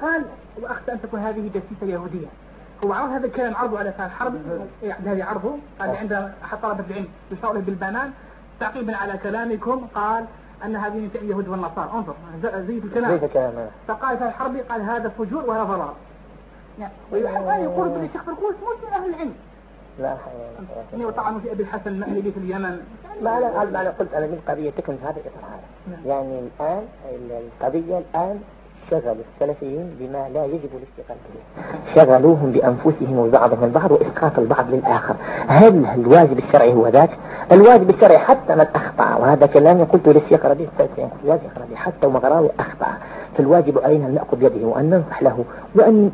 قال وأخشى أن تكون هذه دسيسة يهودية. هو عرض هذا الكلام عرضه على أساس حرب، يعني هذه عرضه قال عند أحد طلبة العلم يشاور بالبنان تعقيبا على كلامكم قال أن هذه من فعل اليهود والنصارى. انظر زي في الكلام. فقال في الحرب قال هذا فجور وهذا ضلال. يعني ويحب أن يقول بالشيخ طرطوس مش من أهل العلم. لا يعني وطعنوا في أبي الحسن المألبي في اليمن. ما أنا قلت أنا من قضية تكون هذا الإطار هذا. يعني الآن القضية الآن شغلوا السلفيين بما لا يجب الاستقلال به، شغلوهم بأنفسهم وبعضهم البعض وإسقاط البعض للآخر. هل الواجب الشرعي هو ذاك؟ الواجب الشرعي حتى من أخطأ، وهذا كلام قلته للشيخ ربيع حتى ومغراوي أخطأ، فالواجب علينا أن نأخذ يده وأن ننصح له وأن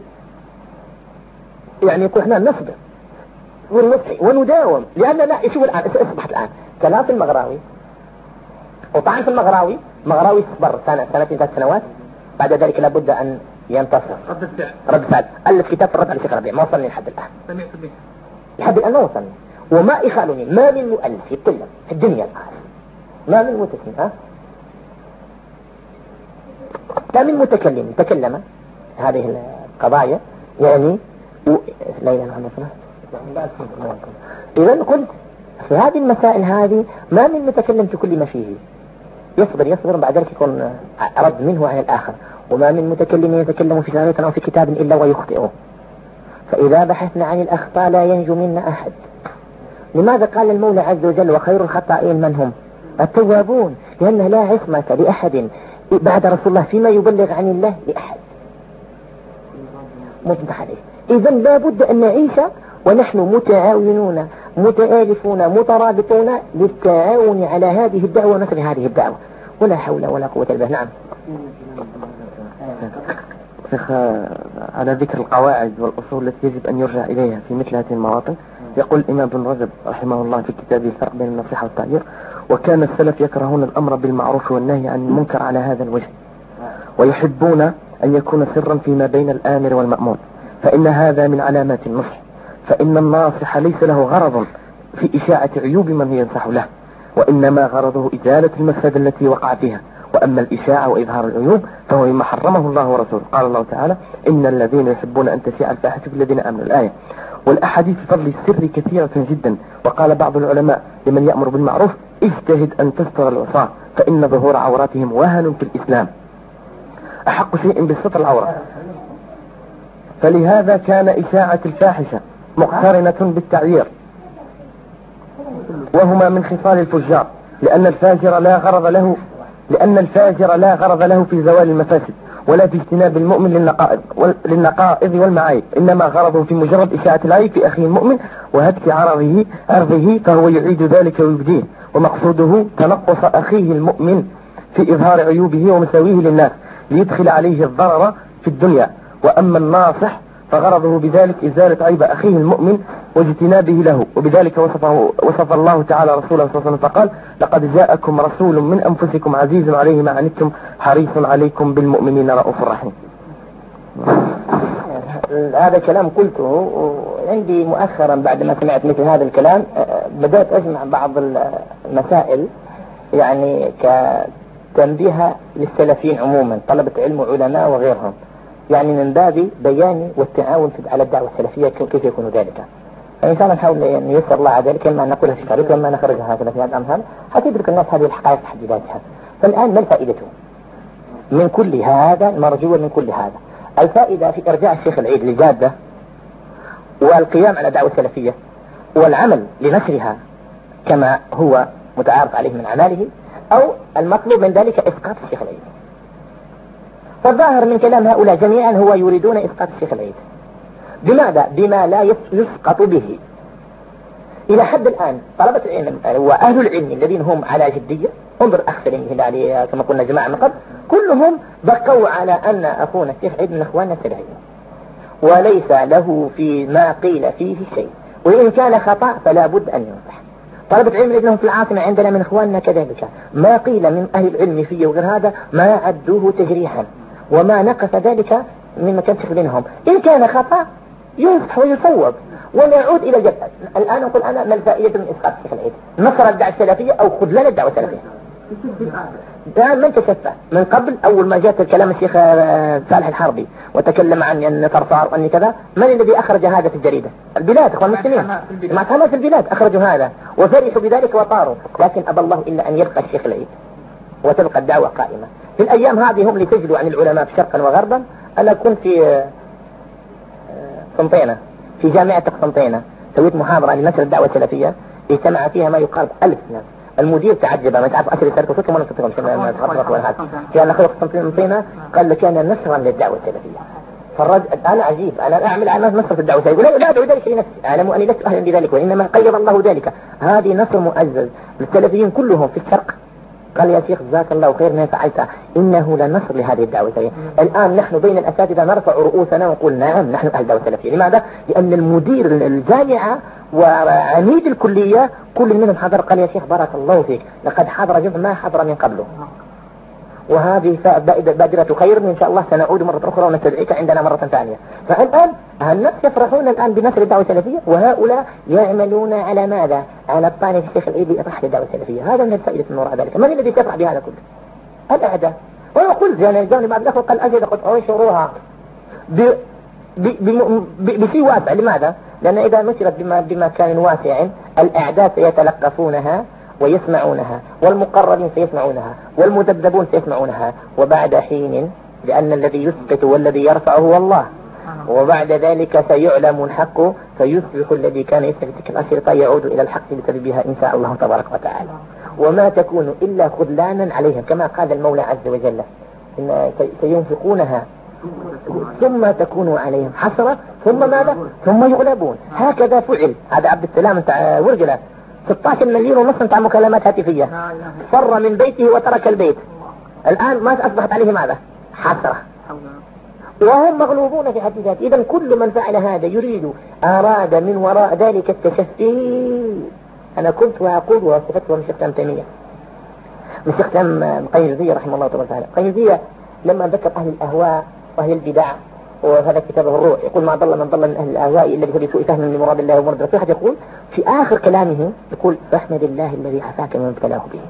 يعني يقول احنا نصبر ونصحي ونداوم، لأن لا شوف الآن أصبحت الآن كلام في المغراوي وطعن في المغراوي صبر سنتين 3 سنوات، بعد ذلك لابد أن ينتصر. رد فعل ألف كتاب رد على الشيخ ربيع ما وصلني لحد الآن. سمعت به لحد الآن ما وصلني، وما يخالني ما من مؤلف يتكلم في الدنيا الآن، ما من متكلم ما من متكلم تكلم هذه القضايا يعني لا إله إلا الله. إذا قلت في هذه المسائل هذه ما من متكلم في كل ما فيه، يصبر بعد ذلك يكون رد منه عن الآخر، وما من متكلم يتكلم في شريط أو في كتاب إلا ويخطئه. فإذا بحثنا عن الأخطاء لا ينجو منا أحد. لماذا قال المولى عز وجل وخير الخطائين من هم؟ التوابون، لأنه لا عصمة لأحد بعد رسول الله فيما يبلغ عن الله لأحد مصبح عليه. إذا لا بد أن نعيش ونحن متعاونون متآلفون مترابطون للتعاون على هذه الدعوة ونشر هذه الدعوة، ولا حول ولا قوة إلا بالله. نعم. شيخ على ذكر القواعد والأصول التي يجب أن يرجع إليها في مثل هذه المواطن، يقول الإمام ابن رجب رحمه الله في كتابه الفرق بين النصيحة والتعيير: وكان السلف يكرهون الأمر بالمعروف والنهي عن المنكر على هذا الوجه، ويحبون أن يكون سرا فيما بين الآمر والمأمور، فإن هذا من علامات النصح، فإن الناصح ليس له غرض في إشاعة عيوب من ينصح له، وإنما غرضه إزالة المفسدة التي وقع فيها. وأما الإشاعة وإظهار العيوب فهو مما حرمه الله ورسوله. قال الله تعالى: إن الذين يحبون أن تشيع الفاحشة في الذين آمنوا. الآية. والأحاديث في فضل السر كثيرة جدا، وقال بعض العلماء لمن يأمر بالمعروف: اجتهد أن تستر العصاة فإن ظهور عوراتهم وهن في الإسلام، أحق شيء بالستر العورة. فلهذا كان إشاعة الفاحشة مقترنة بالتعيير، وهما من خصال الفجار، لأن الفاجر لا غرض له في زوال المفاسد ولا في اجتناب المؤمن للنقائض والمعايب، إنما غرضه في مجرد إشاعة العيب في أخيه المؤمن وهتك عرضه، فهو يعيد ذلك ويبديه، ومقصوده تنقص أخيه المؤمن في إظهار عيوبه ومساويه للناس ليدخل عليه الضرر في الدنيا. وأما الناصح فغرضه بذلك إزالة عيب أخيه المؤمن واجتنابه له، وبذلك وصف الله تعالى رسوله صلى الله عليه وسلم فقال: لقد جاءكم رسول من أنفسكم عزيز عليه ما عنتم حريص عليكم بالمؤمنين رؤوف رحيم. هذا كلام قلته عندي مؤخرا بعد ما سمعت مثل هذا الكلام، بدأت أجمع بعض المسائل يعني كتنبيه للسلفيين عموما، طلبة علم وعلماء وغيرهم، يعني من باب بيان والتعاون على الدعوة السلفية كيف يكون ذلك. فإن شاء الله نحاول أن يسر الله عذلك كما نقولها في الشريط وما نخرجها في هذا الأمثال حتى يدرك الناس هذه الحقائق في حد ذاتها. فالآن ما الفائدة من كل هذا المرجو من كل هذا؟ الفائدة في إرجاع الشيخ العيد لجادة والقيام على الدعوة السلفية والعمل لنشرها كما هو متعارف عليه من أعماله، أو المطلوب من ذلك إسقاط الشيخ العيد. فالظاهر من كلام هؤلاء جميعا هو يريدون إسقاط الشيخ العيد. بماذا؟ بما لا يسقط به. إلى حد الآن طلبة العلم وأهل العلم الذين هم على جدية، انظر أخ سليم الهلالي كما قلنا جماعة من قبل، كلهم بقوا على أن أخونا الشيخ عيد من أخواننا السلفيين، وليس له في ما قيل فيه شيء، وإن كان خطأ فلا بد أن ينصح. طلبة العلم الذين هم في العاصمة عندنا من أخواننا كذلك، ما قيل من أهل العلم فيه وغير هذا ما عدوه تجريحا، وما نقص ذلك مما كان منهم. إن كان خطأ ينصح ويصوب ونعود إلى الجد. الآن أقول أنا ما الفائدة من إسقاط الشيخ العيد؟ نصر الدعوة السلفية أو خذ لنا الدعوة السلفية. ده من تشفى من قبل. أول ما جاءت الكلام الشيخ صالح الحربي وتكلم عن أن صرصار وأن كذا، من الذي أخرج هذا في الجريدة؟ البلاد، إخوان المسلمين، معتمد في البلاد أخرجوا هذا وفرحوا بذلك وطاروا، لكن أبى الله إلا أن يبقى الشيخ العيد وتبقى الدعوة قائمة. في الأيام هذه هم لتجلوا عن العلماء شرقا وغربا. أنا كنت في قسنطينة، في جامعة قسنطينة، سويت محاضرة لنشر الدعوة السلفية اجتمع فيها ما يقارب 1000 ناس. المدير تعجب، ما تعرف أشر يسألك فيكم ولا تفكرهم شنو تغرق ولا حاجة. كان أخوه قسنطينة قال لك كان نشرا للدعوة السلفية. فالرجل أنا عجيب، أنا أعمل على نصر في الدعوة السلفية، يقول لا أدعو ذلك لنفسي، أعلم أني لست أهلا بذلك وإنما قيض الله ذلك. هذه نصر مؤزز للسلفيين كلهم في الشرق. قال يا شيخ جزاك الله خير ما فعلت، إنه لنصر لهذه الدعوة السلفية. الآن نحن بين الأساتذة نرفع رؤوسنا ونقول نعم نحن أهل الدعوة السلفية. لماذا؟ لأن المدير الجامعة وعميد الكلية كل منهم حضر، قال يا شيخ بارك الله فيك لقد حضر جزء ما حضر من قبله، وهذه بادرة خير إن شاء الله سنعود مرة أخرى ونستدعيك عندنا مرة ثانية. فالآن الناس يفرحون الآن بنشر الدعوة السلفية، وهؤلاء يعملون على ماذا؟ على الطعن في الشيخ العيد بإطراح الدعوة السلفية. هذا من الفائدة من وراء ذلك. من الذي يفرح بهذا كله؟ الأعداء. وأنا قلت يعني جاني بعد ذلك قال أجد قد أنشروها بشيء واسع. لماذا؟ لأن إذا نشرت بمكان واسع الأعداء سيتلقفونها ويسمعونها، والمقربين سيسمعونها، والمدبدبون سيسمعونها، وبعد حين لأن الذي يسقط والذي يرفع هو الله، وبعد ذلك سيعلم الحق فيصبح الذي كان يستهلك الأشرطة يعود إلى الحق بسببها إن شاء الله تبارك وتعالى. وما تكون إلا خذلانا عليهم كما قال المولى عز وجل إن سينفقونها ثم تكون عليهم حسرة ثم ماذا؟ ثم يغلبون. هكذا فعل. هذا عبد السلام بتاع ورجلة 16 مليون ونص بتاع مكالمات هاتفية، فر من بيته وترك البيت. الآن ما أصبحت عليه ماذا؟ حسرة، وهم مغلوبون في حد ذاته. إذا كل من فعل هذا أراد من وراء ذلك التشفي. أنا كنت وأقول وصفتها من شيخ تيمية، من شيخ القيزية رحمه الله تعالى. القيزية لما ذكر أهل الأهواء وأهل البدع، وهذا كتابه الروح، يقول ما ضل من ضل من أهل الأهواء إلا بسوء فهم لمراد الله ومراد رسوله. يقول في آخر كلامه يقول فاحمد الله الذي عافاك من ابتلاه به.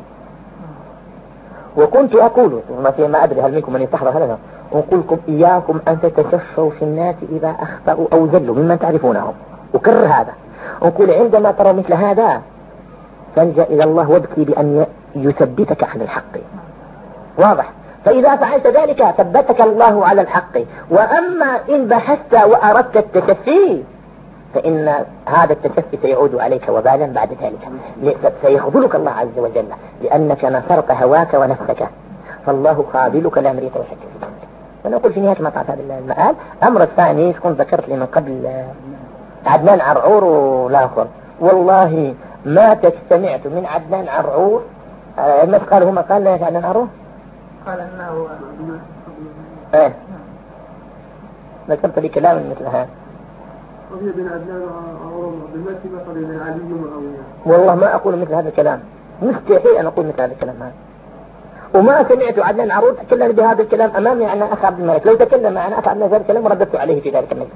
وكنت أقول ما أدري هل منكم من يستحضر هذا، أقول لكم إياكم أن تتشفوا في الناس إذا أخطأوا أو زلوا ممن تعرفونهم. أكرر هذا، أقول عندما ترى مثل هذا فالجأ إلى الله وابكي بأن يثبتك على الحق. واضح؟ فإذا فعلت ذلك ثبتك الله على الحق. وأما إن بحثت وأردت التشفي فإن هذا التشفي سيعود عليك وبالا بعد ذلك، سيخذلك الله عز وجل لأنك نصرت هواك ونفسك، فالله قابلك لا مريت وشك. وأنا أقول في نهاية مقطع هذا المآل أمر الثاني كنت ذكرت لي من قبل عدنان عرعور والآخر، والله ما تستمعت من عدنان عرعور ما قال هما قال لا عدنان عرعور قال أنه ايه ذكرت لي كلام مثل هذا. قضية بين عدنان وعروة بالمثل ما قضية بين علي ومعاوية. والله ما أقول مثل هذا الكلام، مستحيل أن أقول مثل هذا الكلام هذا. وما سمعت عدنان عروض تكلم بهذا الكلام أمامي عن أخ عبد الملك. لو تكلم عن أخ عبد الملك الكلام رددت عليه في ذلك المجلس.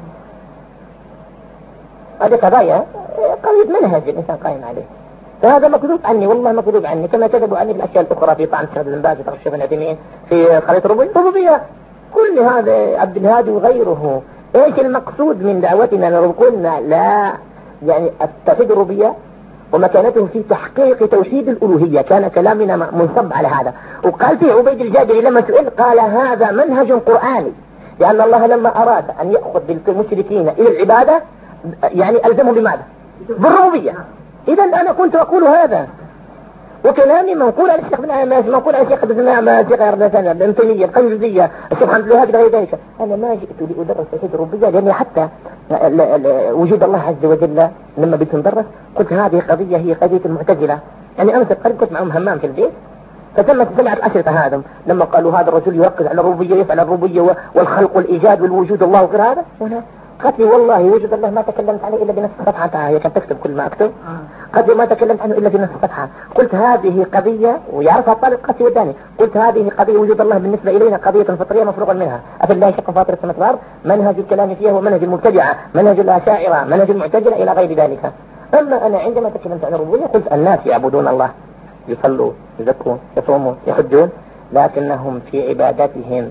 هذه قضايا منهج الإنسان قائم عليه. فهذا مكذوب عني، والله مكذوب عني، كما كذبوا عني في الأشياء الأخرى في طعن سند الباز وطعن الشيخ العثيمين في خليط الربوبية. كل هذا عبد الهادي وغيره. ايش المقصود من دعوتنا؟ لو قلنا لا يعني التوحيد الربوبية ومكانته في تحقيق توحيد الألوهية، كان كلامنا منصب على هذا. وقال فيه عبيد الجابري لما سئل قال هذا منهج قرآني، لأن الله لما أراد أن يأخذ بالمشركين إلى العبادة يعني ألزمهم بماذا؟ بالربوبية. إذا أنا كنت أقول هذا، وكلامي منقول على الشيخ منقول على الشيخ ابن تيمية القيزية الشيخ عبد الوهاب غير ذلك. أنا ما جئت لأدرس توحيد الربوبية، لأني حتى وجود الله عز وجل لما بدت ندرس قلت هذه قضية هي قضية المعتزلة. يعني أنا قريب كنت معهم همام في البيت، فتمت سمعت الأشرطة هذا لما قالوا هذا الرجل يركز على الربوبية يفعل الربوبية والخلق والإيجاد والوجود الله وغير هذا. قلت لي والله وجود الله ما تكلمت عنه إلا بنفس صفحتها، هي كانت تكتب كل ما أكتب. قلت لي ما تكلمت عنه إلا بنفس صفحة. قلت هذه قضية ويعرفها الطالب قاسي وداني. قلت هذه قضية وجود الله بالنسبة إلينا قضية فطرية مفروغا منها. أفلا شك فاطر السماوات والأرض منهج الكلام فيها ومنهج المبتدعة، منهج الأشاعرة، منهج المعتزلة إلى غير ذلك. أما أنا عندما تكلمت عن الربوبية قلت الناس يعبدون الله يصلوا يزكون يصومون يحجون، لكنهم في عباداتهم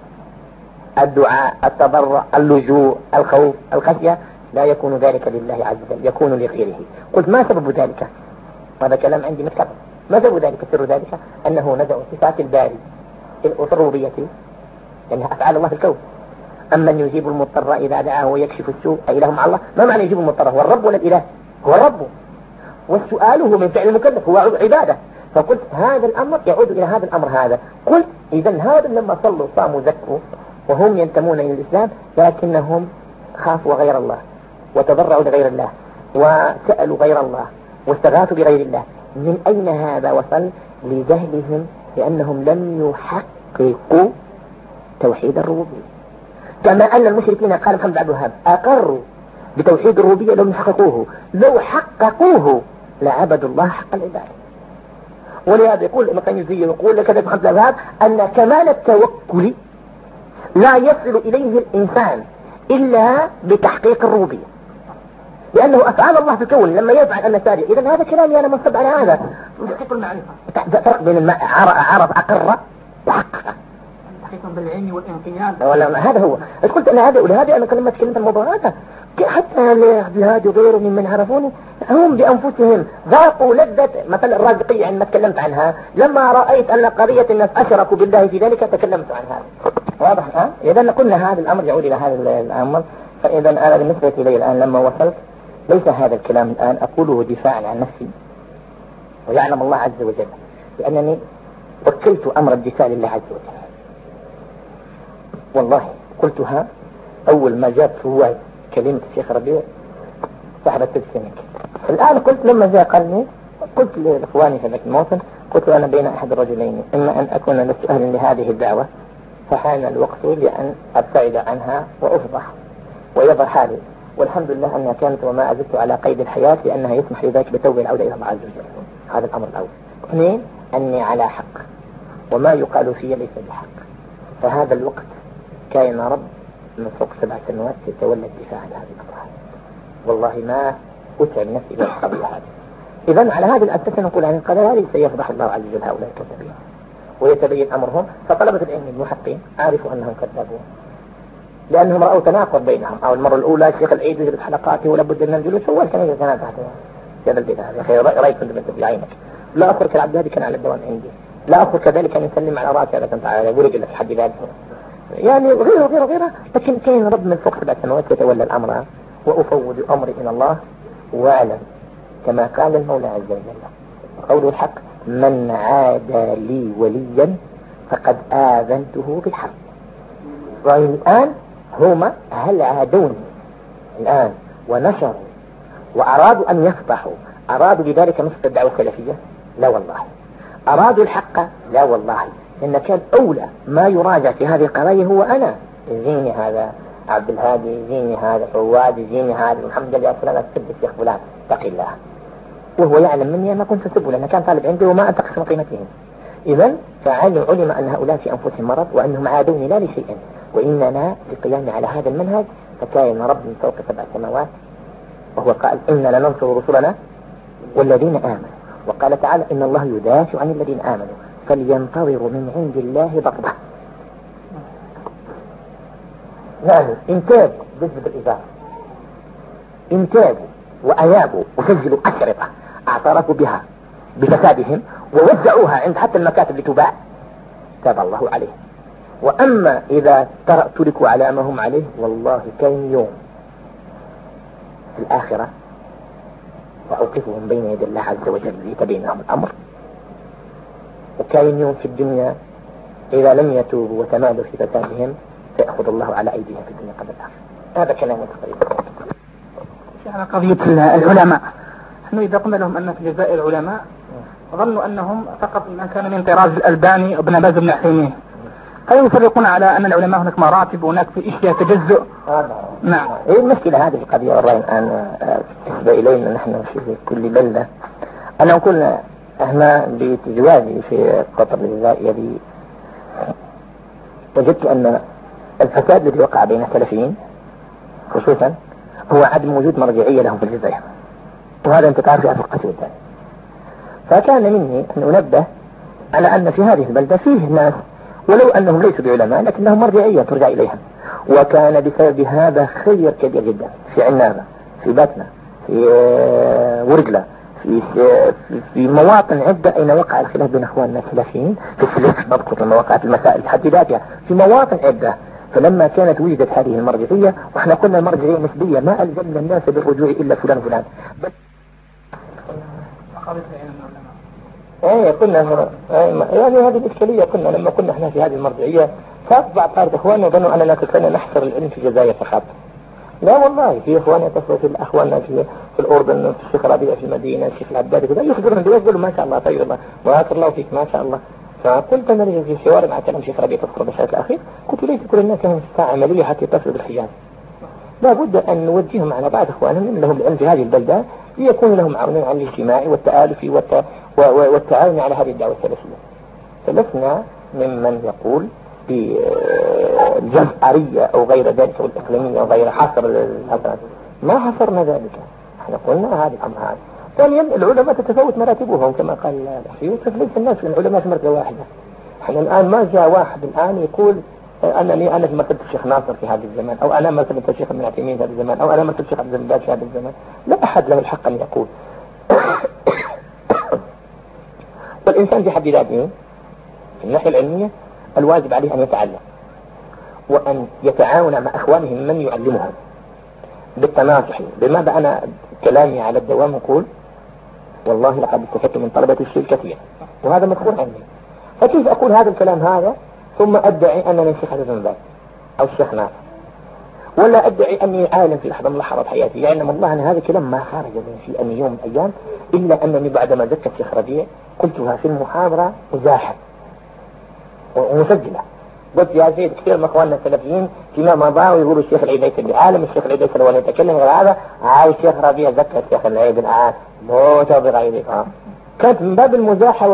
الدعاء التضرع اللجوء الخوف الخشية لا يكون ذلك لله عز وجل، يكون لغيره. قلت ما سبب ذلك؟ هذا كلام عندي متكرر. ما سبب ذلك؟ سر ذلك أنه نزع صفات الباري الربوبية لأنها أفعال الله في الكون. أمن يجيب المضطر إذا دعاه ويكشف السوء أإله مع الله؟ ما معنى يجيب المضطر؟ هو الرب ولا الإله؟ هو الرب، والسؤال هو من فعل المكلف، هو عبادة. فقلت هذا الأمر يعود إلى هذا الأمر هذا. قلت إذا هذا لما صلوا صاموا زكوا وهم ينتمون إلى الإسلام لكنهم خافوا غير الله وتضرعوا لغير الله وسألوا غير الله واستغاثوا بغير الله. من أين هذا وصل؟ لجهلهم، لأنهم لم يحققوا توحيد الربوبية. كما أن المشركين قال محمد عبد الوهاب أقروا بتوحيد الربوبية لم يحققوه، لو حققوه لعبدوا الله حق العبادة. ولهذا يقول ابن القيم يقول لك محمد عبد الوهاب أن كمال التوكل لا يصل إليه الإنسان إلا بتحقيق الربوبية، لأنه أفعال الله في الكون لما يفعل أن ساري. إذا هذا كلامي أنا منصب على هذا. تحقيق المعرفة، فرق بين عرف أقر وحقق، تحقيق بالعلم والانقياد. ولا هذا هو. قلت أنا هذا ولهذا أنا كلمة الموضوع هذا حتى هذه وغيره ممن عرفوني هم بأنفسهم ذاقوا لذة مثلا الرازقية عندما تكلمت عنها. لما رأيت أن قضية الناس أشركوا بالله في ذلك تكلمت عنها. واضح؟ إذا قلنا هذا الأمر يعود إلى هذا الأمر. فإذا أنا بالنسبة إلي الآن لما وصلت ليس هذا الكلام الآن أقوله دفاعا عن نفسي، ويعلم الله عز وجل لأنني وكلت أمر الدفاع لله عز وجل. والله قلتها أول ما جاءت في كلمة الشيخ ربيع صاحب التسليم. الآن قلت لما جاء قلني قلت لإخواني في ذاك الموطن، قلت أنا بين أحد الرجلين، إما أن أكون لست أهلا لهذه الدعوة فحان الوقت لأن أبتعد عنها وأفضح ويظهر حالي، والحمد لله أنها كانت وما أزلت على قيد الحياة لأنها يسمح لذلك بتوبة العودة إلى الله عز وجل. هذا الأمر الأول. اثنين، أني على حق وما يقال في ليس بحق. فهذا الوقت كان رب من فوق 7 سنوات يتولى الدفاع عن هذه القضايا. والله ما أتعب نفسي بالقضية هذه. إذن على هذه الأساس نقول عن القضايا هذه سيفضح الله عز وجل هؤلاء الكذابين ويتبين أمرهم. فطلبة العلم المحقين عرفوا أنهم كذابون لأنهم رأوا تناقض بينهم. أو المرة الأولى الشيخ العيد يجلس حلقاته ولا بد من الجلوس، هو كان يتنازع هذا البدع يا أخي رأيك كنت في عينك. لا أخر كالعبد هذه كان على الدوام عندي، لا أخر كذلك أن يسلم على رأسي هذا كنت يقول لك حد ذلك يعني غيره. لكن كان رب من فوق 7 سنوات يتولى الأمر وأفوض أمري إلى الله وأعلم كما قال المولى عز وجل قوله الحق من عادى لي وليا فقد آذنته بالحق. والآن هم هل عادوني الآن ونشروا وأرادوا أن يفضحوا، أرادوا بذلك مثل الدعوة السلفية؟ لا والله. أرادوا الحق؟ لا والله. إن كان أولى ما يراجع في هذه القضايا هو أنا. يجيني هذا عبد الهادي، يجيني هذا فواد، يجيني هذا محمد يا فلان أسب الشيخ فلان اتق الله، وهو يعلم مني أنا كنت أسبه لأنه كان طالب عندي وما أنتقص من قيمتهم. إذن علم أن هؤلاء في أنفسهم مرض وأنهم عادوني لا لشيء، وإننا لقيام على هذا المنهج فكان رب من فوق 7 سماوات وهو قال إنا لننصر رسلنا والذين آمنوا، وقال تعالى إن الله يدافع عن الذين آمنوا فلينتظروا من عند الله ضربة. يعني إنتاج جذب الإضافة، إنتاجوا وأيابوا وسجلوا أشرطة اعترفوا بها بفسادهم ووزعوها عند حتى المكاتب لتباع، تاب الله عليه. وأما إذا تركوا على ما هم عليه والله كان يوم في الآخرة وأوقفهم بين يدي الله عز وجل ليتبينهم الأمر، وكان يوم في الدنيا إذا لم يتوبوا وتمادوا في فسادهم سيأخذ الله على أيديهم في الدنيا قبل الآخرة. هذا كلام تقريبا. على قضية العلماء، نحن إذا قلنا لهم أن في الجزائر علماء ظنوا أنهم فقط ما كان من طراز الألباني وابن باز بن عثيمين. هل يفرقون على أن العلماء هناك مراتب وهناك في إشياء تجزؤ؟ نعم. إيه المشكلة هذه القضية والله الآن بالنسبة إلينا نحن في كل بلدة. أنا أقول أهنا بتجوازي في قطر الجزائري وجدت أن الفساد الذي وقع بين السلفيين خصوصا هو عدم وجود مرجعية لهم في الجزائر، وهذا انت تعرف في القسوة. فكان مني أن أنبه على أن في هذه البلدة فيه ناس ولو أنهم ليسوا بعلماء لكنهم مرجعية ترجع إليها. وكان بسبب هذا خير كبير جدا في عنابة، في باتنا، في ورقلة، في مواطن عدة أين وقع الخلاف بين أخواننا السلفيين، في السلف بذكر لما وقعت المسائل تحديداتها في مواطن عدة. فلما كانت وجدت هذه المرجعية، وإحنا قلنا المرجعية نسبية، ما ألزمنا الناس بالرجوع إلا فلان فلان، بل قلنا يعني هذه الإشكالية. قلنا لما كنا احنا في هذه المرجعية بعض إخواننا ظنوا أننا كنا نحصر العلم في الجزائر فقط. لا والله في إخواننا تصل في أخواننا في الأردن، في الشيخ ربيع في المدينة، الشيخ العبادي كذا يخبرنا يقولوا ما شاء الله طيب الله بارك الله فيك ما شاء الله. فقلت أنا في حوار مع كلام الشيخ ربيع تذكر بالشهر الأخير، قلت ليس كل الناس لهم استطاعة عملية حتى يتصلوا بالحجاز، لا بد أن نوجههم على بعض إخوانهم لهم العلم في هذه البلدة ليكون لهم عونين على الاجتماع والتآلف والتعاون على هذه الدعوة السلفية. فلسنا ممن يقول بالجزءرية أو غير ذلك أو الإقليمية أو غير حصر الأبناء، ما حصرنا ذلك. احنا قلنا هذه الأمر هذا. ثانيا العلماء تتفاوت مراتبهم كما قال الأخي، ليس الناس العلماء في مرتبة واحدة. احنا الآن ما جاء واحد الآن يقول أنا في مرتبة الشيخ ناصر في هذا الزمان، أو أنا مرتبة الشيخ ابن عثيمين في هذا الزمان، أو أنا مرتبة الشيخ عبد الباز في هذا الزمان. لا أحد له الحق أن يقول. والإنسان في حد ذاته في الناحية العلمية الواجب عليه أن يتعلم وأن يتعاون مع أخوانه من يعلمهم بالتناصح. لماذا أنا كلامي على الدوام أقول والله لقد استفدت من طلبة الشيء كثير وهذا مذكور عني، فكيف أقول هذا الكلام هذا ثم أدعي أنني الشيخ عبد الباز أو الشيخ ناصر، ولا أدعي أني عالم في لحظة من لحظات حياتي؟ يعلم الله أن هذا الكلام ما خرج من في أي يوم من الأيام، إلا أنني بعدما ذكرت الشيخ ربيع قلتها في المحاضرة مزاحة ومسجلة. قلت يا سيد كثير من اخواننا السلفيين فيما مضى ويقولوا الشيخ العيديسي اللي عالم، الشيخ العيديسي لو يتكلم غير هذا عايز الشيخ ربيع ذكر الشيخ العيد الان موته بغيره. كانت من باب المزاحة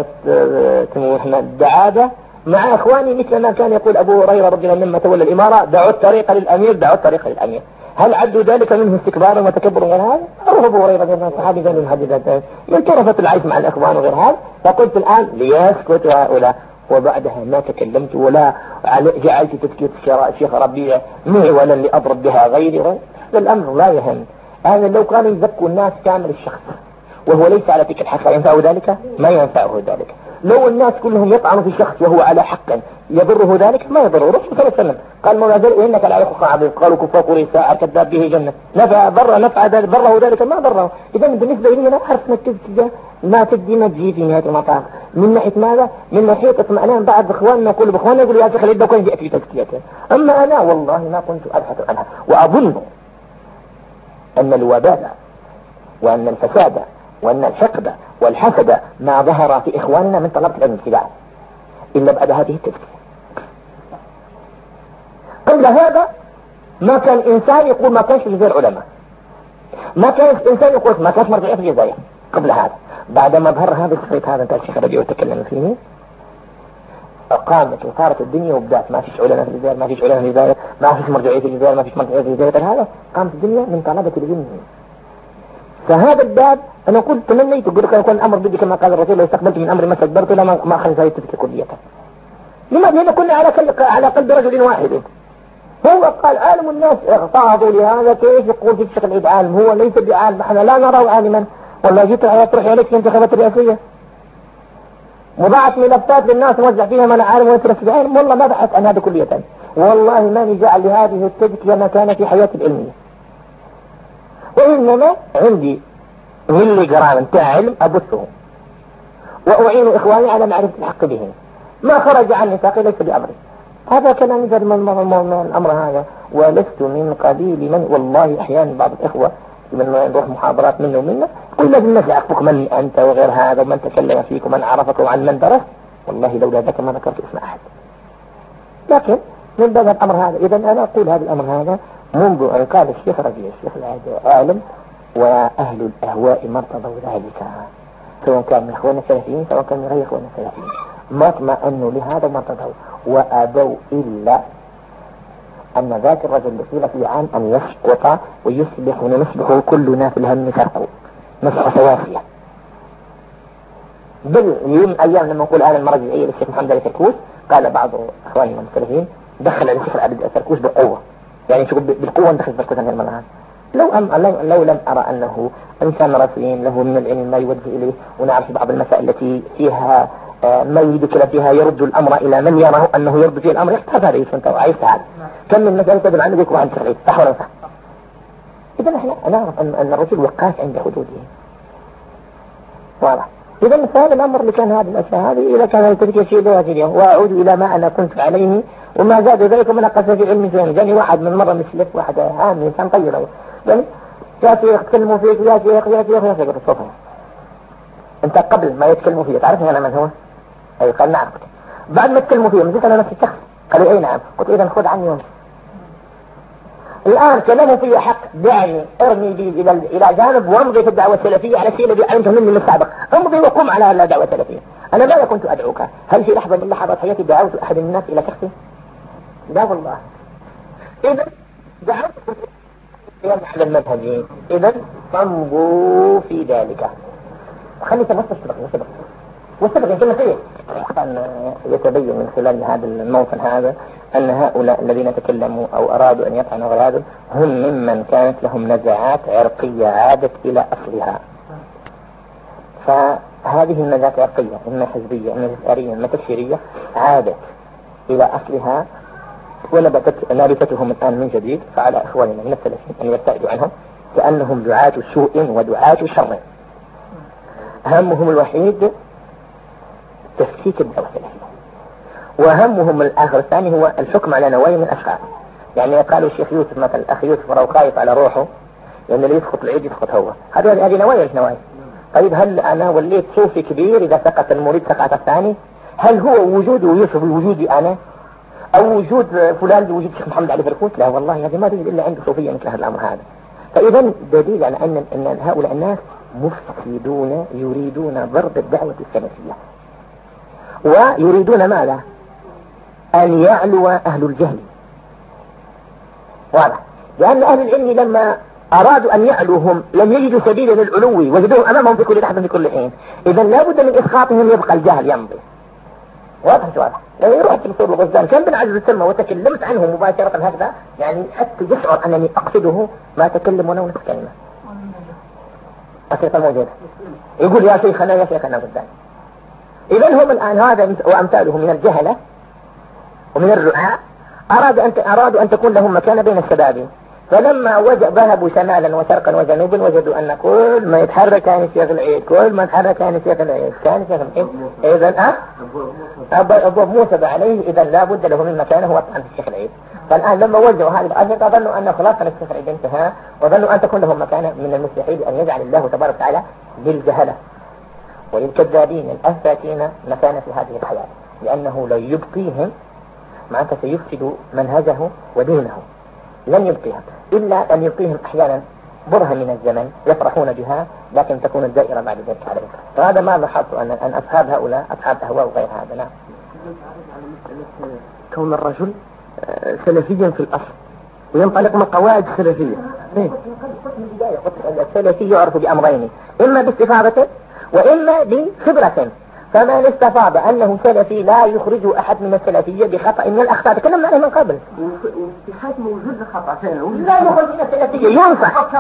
والدعابة مع اخواني مثلنا. كان يقول ابو هريره رضي الله عنه لما تولى الاماره دعوا الطريق للامير، دعوا الطريق للامير. هل عدوا ذلك منه استكبارا وتكبرا غير هذا؟ أروح أبو هريرة رضي الله عنه صحابي ذا المحدثات من طرفة العيش مع الإخوان وغير هذا. فقلت الآن ليسكت هؤلاء، وبعدها ما تكلمت ولا جعلت تذكير الشيخ ربيع معولا لأضرب بها غيري. هذا الأمر لا يهم. هذا لو كانوا يزكوا الناس كامل الشخص وهو ليس على تلك الحق ينفعه ذلك؟ ما ينفعه ذلك. لو الناس كلهم يطعنوا في شخص وهو على حق يضره ذلك؟ ما يضره. رسول صلى الله عليه وسلم قال مولا إنك لا يخفى عظيم، قالوا كفار قريش ساعة كذاب به جنة، نفع ضره ذلك ما ضره. إذا بالنسبة لي أنا أعرف ما تدي ما تجي في نهاية المطاف. من ناحية ماذا؟ من ناحية اطمئنان بعض إخواننا يقولوا بإخواننا يقولوا يا شيخ لو كان جاء في تزكيته. أما أنا والله ما كنت أبحث عنها، وأظن أن الوبال وأن الفساد وأن الحقد والحسد ما ظهر في إخواننا من طلبة العلم الابتداء إلا بعد هذه التزكية. قبل هذا ما كان إنسان يقول ما كانش في الجزائر علماء، ما كان إنسان يقول ما كانش مرجعية في الجزائر قبل هذا. بعد ما ظهر هذا الشريط هذا انت الشيخ ربيع وتكلم فيه قامت وصارت الدنيا وبدأت ما فيش علماء في الجزائر، ما فيش علماء في الجزائر، ما فيش مرجعية في الجزائر، ما فيش مرجعية في الجزائر. هذا قامت الدنيا من طلبة العلم. فهذا الباب أنا قلت تمنيت أقول لك يكون الأمر بدي كما قال الرسول لو استقبلت من أمر ما استدبرت لا ما أخذ هذه تلك كلية. لماذا؟ لأن كنا على قلب رجل واحد. هو قال عالم الناس اغتاظوا لهذا، كيف يقول في الشيخ العيد عالم؟ هو ليس بعالم، نحن لا نراه عالما. والله جيت يطرح عليك في الانتخابات الرئاسية وضعت ملفات للناس ووزع فيها من عالم ويترك بعالم. والله ما بحث عن هذا كلية، والله ما نجعل لهذه التزكية مكانة في حياتي العلمية، وإنما عندي ملي جرام بتاع علم أبثه وأعين إخواني على معرفة الحق بهم. ما خرج عن نطاقي ليس بأمري. هذا كلام يجد من الأمر هذا. ولست من قبيل من والله أحيانا بعض الإخوة من نروح محاضرات منه ومنه يقول لازم الناس يعرفوك من أنت وغير هذا ومن تكلم فيك ومن عرفك وعن من درس. والله لولا ذاك ما ذكرت اسم أحد. لكن من باب الأمر هذا إذا أنا أقول هذا الأمر هذا منذ أن قال الشيخ ربيع الشيخ العالم وأهل الأهواء ما ارتضوا ذلك، سواء كان من إخواننا السلفيين سواء كان من غير إخواننا السلفيين، ما اطمأنوا لهذا ما ارتضوا وأبوا إلا أن ذاك الرجل بصير في عام أن يسقط ويصبح ونصبح كلنا في الهم سقط نسق سواسية. بل يوم أيام لما نقول أنا المرجعية للشيخ محمد علي فركوش، قال بعض إخواننا المختلفين دخل الشيخ فركوش بقوة، يعني شوف بالقوة دخل فركوش عن المنهج. لو لم أرى أنه إنسان رصين له من العلم ما يوجه إليه، ونعرف بعض المسائل التي فيها ما يريد كلا فيها يرد الأمر إلى من يراه أنه يرد فيه الأمر، يحتاج هذا يسمى وعيش تعال كم من مسألة تدل عنه يكون عن شرعي، صح ولا صح؟ إذا نحن نعرف أن الرجل وقاف عند حدوده، واضح. إذا مثال الأمر اللي كان هذه الأشياء هذه إذا كان يترك شيء ذاتي اليوم وأعود إلى ما أنا كنت عليه وما زاد ذلك ومن أقصى في علم زين. جاني واحد من مرة مثلك، واحد عام إنسان طيب يعني يا شيخ تكلموا فيك يا شيخ يا شيخ يا شيخ الصوفة. أنت قبل ما يتكلموا فيه تعرفني أنا من هو؟ أي قال نعم. بعد ما تكلموا فيه مزيت أنا نفس الشخص، قال أي نعم. قلت إذا خذ عني يوم. الآن كلامه فيه حق، دعني ارمي بي إلى جانب وامضي في الدعوة السلفية على الشيء الذي علمته مني من السابق، امضي وقم على الدعوة السلفية. أنا ماذا كنت أدعوك؟ هل في لحظة من لحظات حياتي دعوت أحد الناس إلى شخصي؟ لا والله. إذا دعوت على المذهبين، إذا فامضوا في ذلك. خلي تبص والسبب يمكن فيه يتبين من خلال هذا الموطن هذا أن هؤلاء الذين تكلموا أو أرادوا أن يطعنوا غيرهم هم ممن كانت لهم نزعات عرقية عادت إلى أصلها. فهذه النزعات العرقية إما حزبية إما جزئرية إما تكفيرية عادت إلى أصلها ونبتت نابتتهم الآن من جديد. فعلى إخواننا من السلفيين أن يبتعدوا عنهم كأنهم دعاة سوء ودعاة شر، همهم الوحيد تفكيك الدعوة السلفية، وهمهم الآخر الثاني هو الحكم على نوايا من الأشخاص. يعني قالوا الشيخ يوسف مثلا، الأخ يوسف وراه خايف على روحه لأن اللي يسقط العيد يسقط هو، هذه نوايا مش نوايا. طيب هل أنا وليت صوفي كبير إذا سقط المريد سقط الثاني؟ هل هو وجود يوسف بوجودي أنا أو وجود فلان بوجود الشيخ محمد علي فركوش؟ لا والله هذه ما تجد إلا عند صوفية مثل هذا الأمر هذا. فإذا دليل على أن هؤلاء الناس مفسدون يريدون ضرب الدعوة السلفية، ويريدون ماذا؟ أن يعلو أهل الجهل. واضح؟ لأن أهل العلم لما أرادوا أن يعلوهم لم يجدوا سبيلا للعلو، وجدوهم أمامهم في كل لحظة في كل حين. إذا لابد من إسقاطهم يبقى الجهل يمضي. واضح؟ لو يروح في الفصول الغزال كان بالعجز السلمى وتكلمت عنه مباشرة هكذا، يعني حتى يشعر أنني أقصده ما تكلم ولو نصف كلمة. الشيخ الموجود يقول يا شيخنا يا شيخنا قدام. إذا هم الآن هذا وأمثاله من الجهلة ومن الرعاء أرادوا أن تكون لهم مكانة بين الشباب، فلما ذهبوا شمالا وشرقا وجنوبا وجدوا أن كل ما يتحرك كان الشيخ العيد، كل ما يتحرك كان الشيخ العيد، كان الشيخ العيد. إذا أبو موسى عليه، إذا لا بد له من مكانه وطعن في الشيخ العيد. فالآن لما وجدوا هذه الأشياء ظنوا أن خلاص الشيخ العيد انتهى، وظنوا أن تكون لهم مكانة. من المستحيل أن يجعل الله تبارك وتعالى للجهلة وللكذابين الأفاتين مكانة في هذه الحياة، لأنه لو يبقيهم معناته سيفسد منهجه ودينه. لن يبقيهم إلا أن يبقيهم أحيانا برهة من الزمن يفرحون بها، لكن تكون الدائرة بعد ذلك عليهم. فهذا ما لاحظت أن أصحاب هؤلاء أصحاب أهواء وغير هذا. نعم. كون الرجل سلفيا في الأصل وينطلق من قواعد السلفية. السلفي يعرف بأمرين، إما باستفاضة وإما بخبرة. فمن استفاض أنه سلفي لا يخرج أحد من السلفية بخطأ من الأخطاء تكلمنا عليه من قبل. واتحاد موجود الخطأ لا يخرج من السلفية ينصح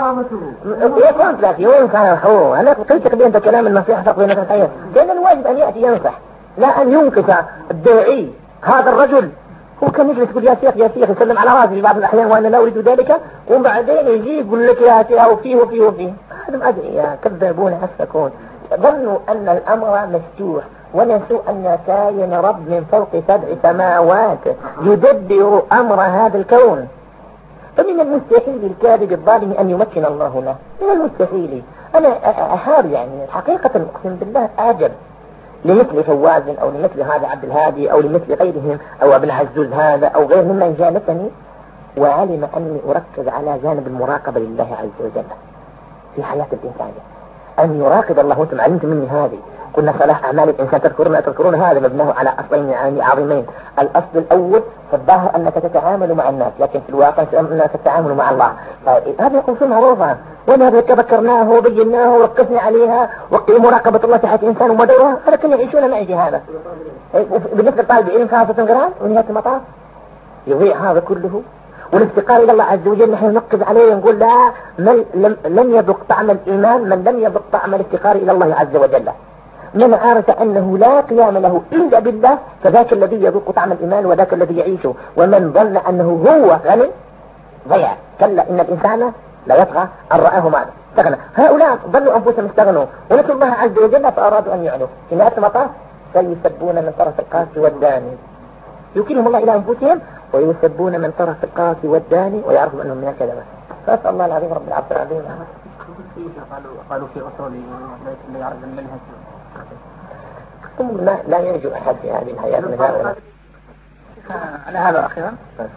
ينصح. أنا قلت بأنت كلام النصيحة تقوينة الحياة، لأن الواجب أن يأتي ينصح لا أن ينقص الداعي. هذا الرجل هو كان يجلس يقول يا شيخ يسلم على راسي في بعض الأحيان وأنا لا أريد ذلك، وبعدين يجي يقول لك يا شيخ وفيه هذا ما أدري يا كذابون أفكون. ظنوا أن الأمر مفتوح ونسوا أن كائن رب من فوق 7 سماوات يدبر أمر هذا الكون. فمن المستحيل الكاذب الظالم أن يمكن الله له، من المستحيل. أنا أهار يعني حقيقة أقسم بالله أعجب لمثل فواز أو لمثل هذا عبد الهادي أو لمثل غيرهم أو ابن عزوز هذا أو غير ممن جالسني وعلم أني أركز على جانب المراقبة لله عز وجل في حياة الإنسان، أن يراقب الله. وانتم علمت مني هذه، قلنا صلاح أعمال الإنسان تذكرون هذا مبناه على أصلين عظيمين. الأصل الأول في الظاهر أنك تتعامل مع الناس، لكن في الواقع أنك تتعامل مع الله. هذه قصة معروفة. ونحن ذكرناه وبيناه وركزنا عليها ومراقبة الله في حياة الإنسان ودورها، ولكن يعيشون معي في هذا. بالنسبة لطالب العلم خاصة قرآن ونهاية المطاف يضيع هذا كله. والافتقار إلى الله عز وجل نحن نركز عليه ونقول لا، لم يذق طعم الإيمان من لم يذق طعم الافتقار إلى الله عز وجل. من عرف أنه لا قيام له إلا بالله فذاك الذي يذوق طعم الإيمان وذاك الذي يعيشه. ومن ظن أنه هو غني ضيع. كلا إن الإنسان لا يطغى أن رآه مالا استغنى. هؤلاء ظنوا أنفسهم استغنوا ونسوا الله عز وجل فأرادوا أن يعلوا. في نهاية المطاف فيسبون من طرف القاسي والداني، يوكلهم الله إلى أنفسهم ويسبون من طرف القاسي والداني ويعرفوا أنهم من الكذبة. فأسأل الله العظيم رب العرش العظيم. قالوا في أصولي لا يعرف المنهج. لا ينجو أحد في هذه الحياة من هذا. على هذا أخيرا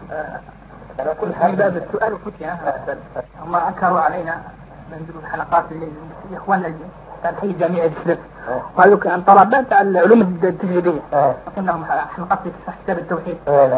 أنا كل في باب السؤال وفتية هم أنكروا علينا ننزل الحلقات لإخواننا الحي الجامعي الإسلام قالوا كأن طلبات على العلوم التجريبية لكنهم حلقات في كتاب التوحيد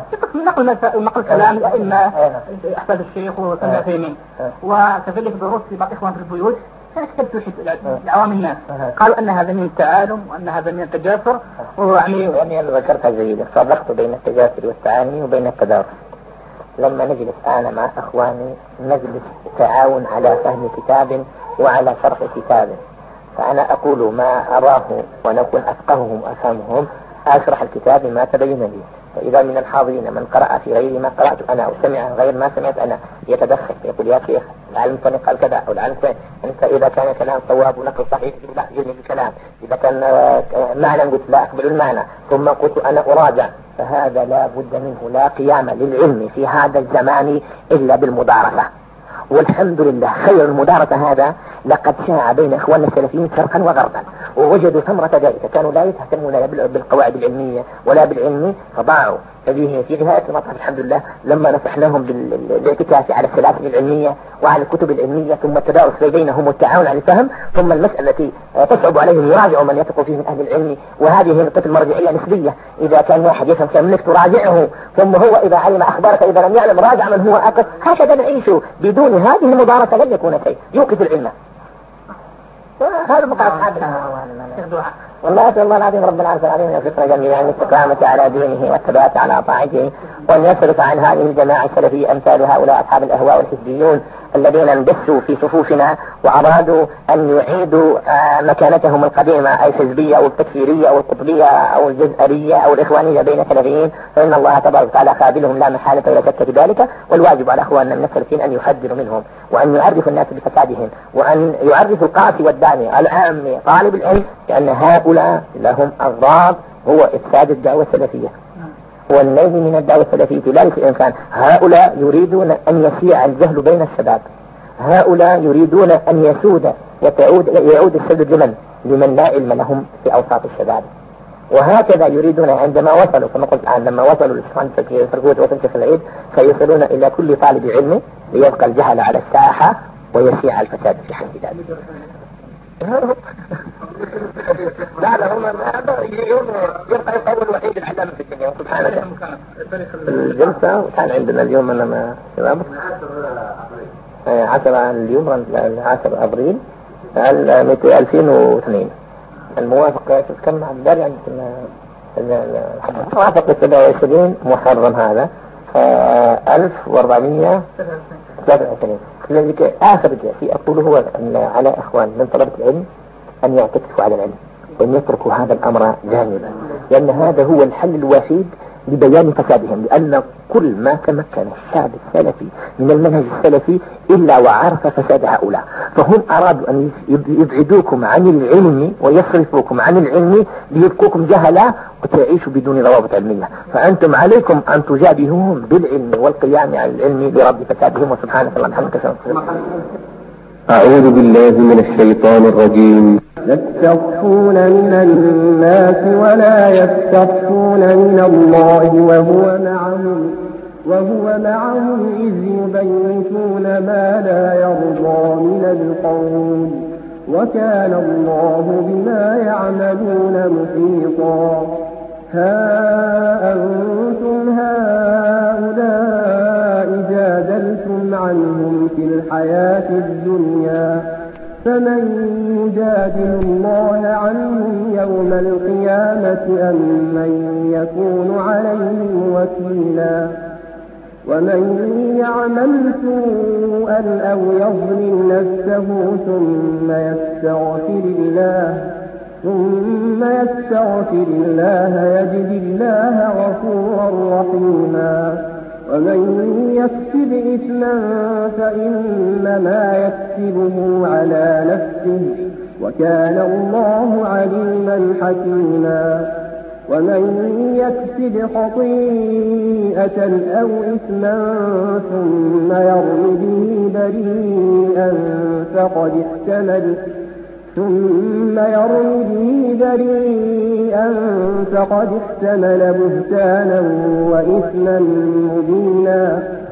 نقل كلام الأئمة أحفاد الشيخ وسمع فيمين وكذلك دروس لبعض إخوان في البيوت كتاب توحيد لعوام الناس. قالوا أن هذا من التعالم وأن هذا من التجاسر يعني أنا ذكرتها جيدة. فرقت بين التجاسر والتعاني وبين التدارس. لما نجلس أنا مع أخواني نجلس تعاون على فهم كتاب وعلى شرح كتاب، فأنا أقول ما أراه ونكون أفقههم وأفهمهم أشرح الكتاب ما تبين لي. فإذا من الحاضرين من قرأ في غير ما قرأت أنا أو سمع غير ما سمعت أنا يتدخل يقول يا شيخ العلم قال كذا أو العلم أنت إذا كان كلام صواب ونقل صحيح لا يجني الكلام، إذا كان معنى قلت لا أقبل المعنى ثم قلت أنا أراجع. فهذا لا بد منه. لا قيام للعلم في هذا الزمان إلا بالمدارسة. والحمد لله خير المدارسة هذا لقد شاع بين إخواننا السلفيين شرقا وغربا ووجدوا ثمرة ذلك. كانوا لا يهتمون بالقواعد العلمية ولا بالعلم فضاعوا. في نهاية المطاف الحمد لله لما نصحناهم بالاعتكاف على السلاسل العلمية وعلى الكتب العلمية ثم التدارس بينهم والتعاون على الفهم ثم المسألة التي تصعب عليهم يراجعوا من يثق فيه من أهل العلم. وهذه هي نقطة المرجعية نسبية. إذا كان واحد يفهم كلامك تراجعه ثم هو إذا علم أخبارك إذا لم يعلم راجع من هو أقف. هكذا نعيش. بدون هذه المدارسة لن يكون شيء يوقف العلم. هذا بقى أصحابنا. والله أسأل الله العظيم رب العالمين العظيم يوفقنا جميعا الاستقامة على دينه والثبات على طاعته وأن يصرف عن هذه الجماعة السلفية أمثال هؤلاء أصحاب الأهواء والحزبيون الذين اندسوا في صفوفنا وأرادوا أن يعيدوا مكانتهم القديمة أي الحزبية أو التكفيرية أو القطبية أو الجزئرية أو الإخوانية بين السلفيين. فإن الله تبارك وتعالى خاذلهم لا محالة ولا شك في ذلك. والواجب على أخواننا من السلفيين أن يحذروا منهم وأن يعرفوا الناس بفسادهم وأن يعرفوا القاسي والداني العام طالب العلم لأن هؤلاء لهم أغراض هو إفساد الدعوة السلفية والنيل من الدعوة السلفية لا الإنسان. هؤلاء يريدون أن يشيع الجهل بين الشباب. هؤلاء يريدون أن يسود يعود السد لمن لا علم لهم في أوساط الشباب. وهكذا يريدون عندما وصلوا كما قلت الآن لما وصلوا للإسخان في فرقوة وفنشة العيد سيصلون إلى كل طالب علم ليبقى الجهل على الساحة ويشيع الفساد في حد ذلك. لا هم يبقى القول الوحيد العلامة في الدنيا سبحان الله. الجلسة كان عندنا اليوم أنا ما 10 اليوم 10 أبريل 2002 الموافق كم عبد يعني موافق 27 محرم هذا 1423. لذلك آخر شيء أقوله هو أن على إخوان من طلبة العلم أن يعتكفوا على العلم وأن يتركوا هذا الأمر جانبا لأن هذا هو الحل الوحيد لبيان فسادهم. لأن كل ما تمكن الشعب السلفي من المنهج السلفي إلا وعرف فساد هؤلاء فهم أرادوا أن يبعدوكم عن العلم ويصرفوكم عن العلم ليبقوكم جهلا وتعيشوا بدون ضوابط علمية. فأنتم عليكم أن تجابهوهم بالعلم والقيام على العلم لرد فسادهم. وسبحانك اللهم وبحمدك. أعوذ بالله من الشيطان الرجيم. يستخفون من الناس ولا يستخفون من الله وهو معهم إذ يبيتون ما لا يرضى من القول وكان الله بما يعملون محيطا. ها أنتم هؤلاء جادلتم عنهم في الحياة الدنيا فمن يجادل الله عنهم يوم القيامة أم من يكون عليهم وكيلا ومن يعمل سوءا أو يظلم نفسه ثم يستغفر الله يجد الله غفورا رحيما ومن يكسب إثما فإنما يكسبه على نفسه وكان الله عليما حكيما ومن يكسب خطيئة أو إثما ثم يرم به بريئا فقد احتمل بهتانا وإثما مبينا